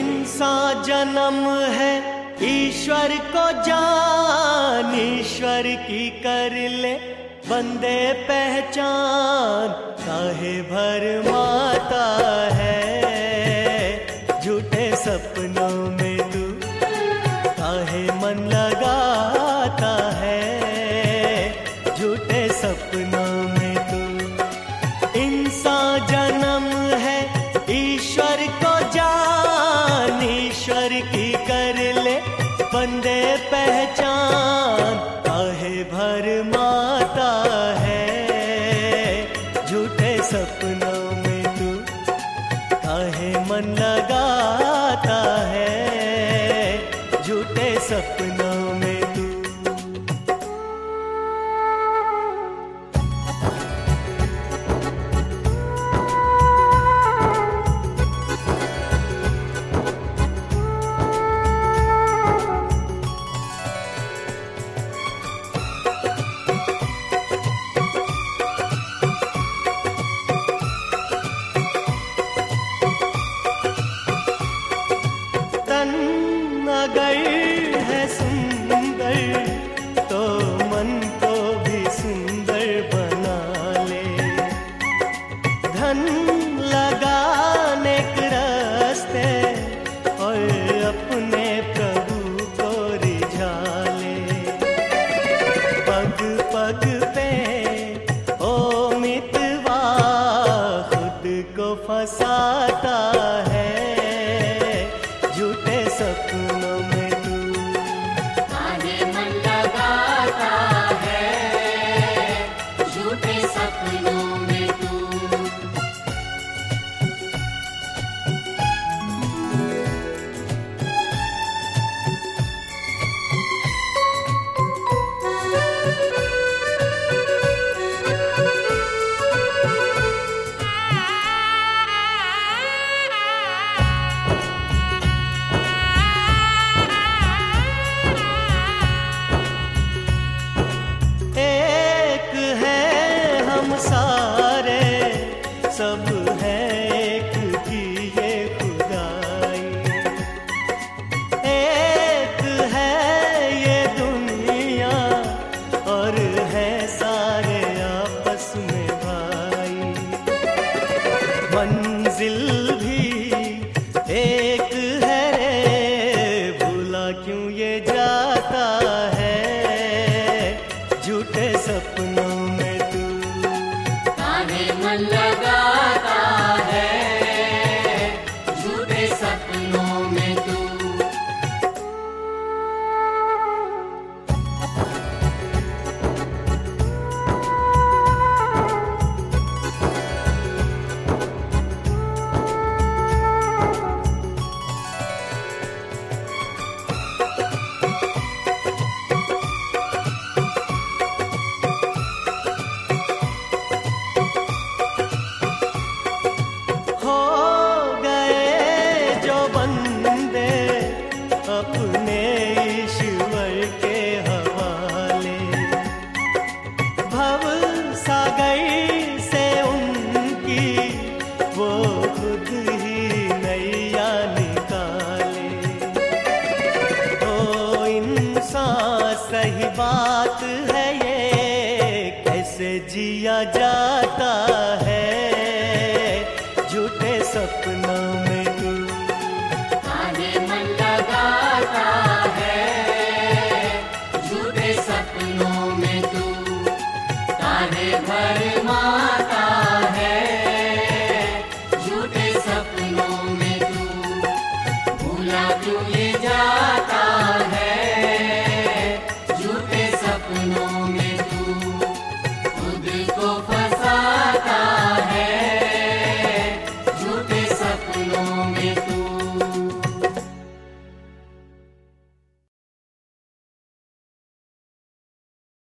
इंसान जन्म है ईश्वर को जान, ईश्वर की कर ले बंदे पहचान। काहे भर माता है झूठे सपनों में तू, काहे मन लगाता है झूठे सपनों में तू। इंसान जन्म है ईश्वर को जान, ईश्वर की कर ले बंदे पहचान। काहे भर माता है झूठे सपनों में तू, काहे मन लगाता है झूठे सपनों में तू। अगर है सुंदर तो मन को भी सुंदर बना ले। धन लगाने के रास्ते और अपने प्रभु को रिझा ले। पग पग पे ओ मितवा खुद को फंसाता है झूठे सपनों में तू। काहे मन लगाता है झूठे सपनों में तू। सारे सब है एक की ये खुदाई, एक है ये दुनिया और है सारे आपस में भाई। मंजिल भी एक है रे, भूला क्यों ये जाता है झूठे सपनों में तू। मन लगाता है झूठे सपनों में तू। अपने ईश्वर के हवाले भव सागर से उनकी वो खुद ही नैया निकाले। तो इंसान सही बात है ये, कैसे जिया जाता है झूठे सपनों में तू। सपनों में तू काहे भर माता है झूठे सपनों में तू। भूला क्यों ये जाता है झूठे सपनों में।